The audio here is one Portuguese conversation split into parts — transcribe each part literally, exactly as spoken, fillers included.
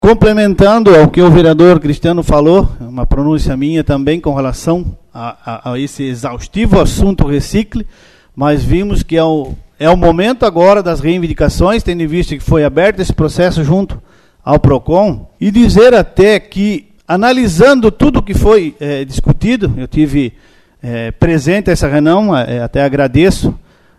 Complementando ao que o vereador Cristiano falou, uma pronúncia minha também com relação a, a, a esse exaustivo assunto recicle, mas vimos que é o, é o momento agora das reivindicações, tendo em vista que foi aberto esse processo junto ao PROCON, e dizer até que, analisando tudo que foi é, discutido, eu tive é, presente essa reunião, é, até agradeço,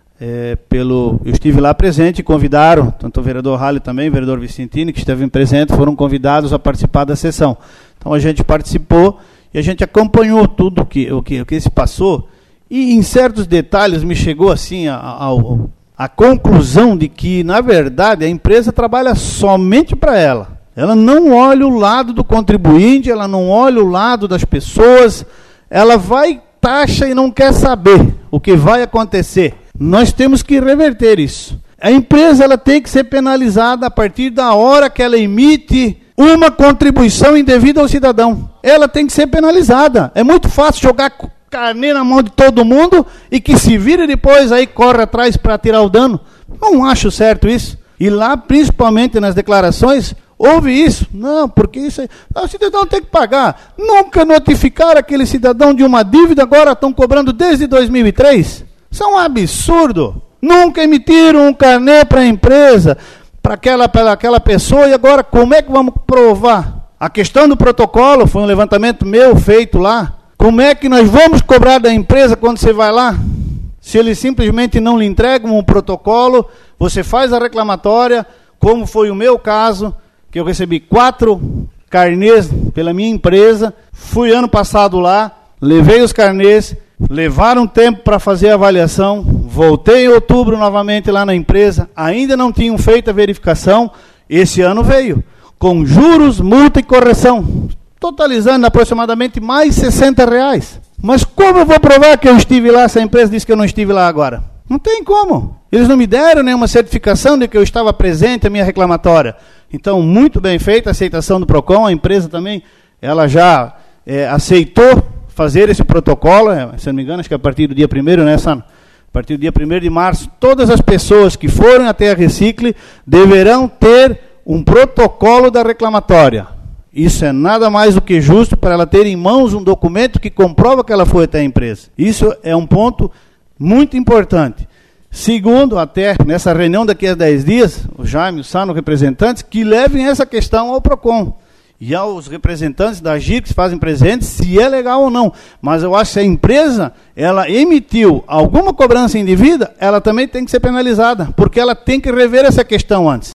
É, pelo, eu estive lá presente e convidaram, tanto o vereador Halle também, o vereador Vicentini, que esteve presente, foram convidados a participar da sessão. Então a gente participou e a gente acompanhou tudo que, o, que, o que se passou, e em certos detalhes me chegou assim a, a, a conclusão de que, na verdade, a empresa trabalha somente para ela. Ela não olha o lado do contribuinte, ela não olha o lado das pessoas, ela vai, taxa e não quer saber o que vai acontecer. Nós temos que reverter isso. A empresa ela tem que ser penalizada a partir da hora que ela emite uma contribuição indevida ao cidadão. Ela tem que ser penalizada. É muito fácil jogar carnê na mão de todo mundo e que se vire depois aí corre atrás para tirar o dano. Não acho certo isso. E lá, principalmente nas declarações, houve isso. Não, porque isso aí, o cidadão tem que pagar. Nunca notificaram aquele cidadão de uma dívida, agora estão cobrando desde dois mil e três. Isso é um absurdo. Nunca emitiram um carnê para a empresa, para aquela, para aquela pessoa, e agora como é que vamos provar? A questão do protocolo, foi um levantamento meu feito lá. Como é que nós vamos cobrar da empresa quando você vai lá? Se eles simplesmente não lhe entregam um protocolo, você faz a reclamatória, como foi o meu caso, que eu recebi quatro carnês pela minha empresa, fui ano passado lá, levei os carnês, levaram tempo para fazer a avaliação, voltei em outubro novamente lá na empresa, ainda não tinham feito a verificação, esse ano veio, com juros, multa e correção, totalizando aproximadamente mais sessenta reais. Mas como eu vou provar que eu estive lá se a empresa disse que eu não estive lá agora? Não tem como. Eles não me deram nenhuma certificação de que eu estava presente a minha reclamatória. Então, muito bem feita a aceitação do PROCON, a empresa também, ela já é, aceitou fazer esse protocolo, se não me engano, acho que a partir do dia primeiro, né, Sano? A partir do dia primeiro de março, todas as pessoas que forem até a Recicle deverão ter um protocolo da reclamatória. Isso é nada mais do que justo para ela ter em mãos um documento que comprova que ela foi até a empresa. Isso é um ponto muito importante. Segundo, até nessa reunião daqui a dez dias, o Jaime, o Sano, representantes, que levem essa questão ao PROCON. E aos representantes da G I R que se fazem presentes, se é legal ou não. Mas eu acho que se a empresa ela emitiu alguma cobrança indevida, ela também tem que ser penalizada, porque ela tem que rever essa questão antes.